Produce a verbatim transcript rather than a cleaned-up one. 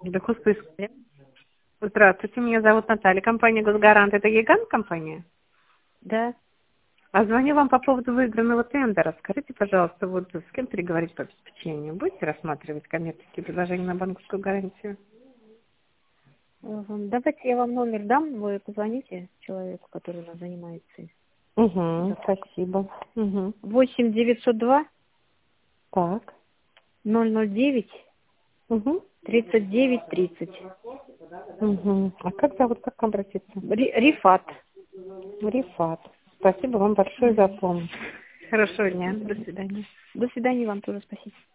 Да, господи. Здравствуйте, меня зовут Наталья, компания «Госгарант». Это Гигант компания? Да. А звоню вам по поводу выигранного тендера. Скажите, пожалуйста, вот с кем переговорить по обеспечению? Будете рассматривать коммерческие предложения на банковскую гарантию? Мгм. Давайте я вам номер дам, вы позвоните человеку, который у нас занимается. Угу, спасибо. Угу. восемь девятьсот два Так. ноль ноль девять Угу. тридцать девять тридцать. Угу. А как зовут, как к вам обратиться? Ри- Рифат. Рифат. Спасибо вам большое за помощь. Хорошего дня. До свидания. До свидания вам тоже, спасибо.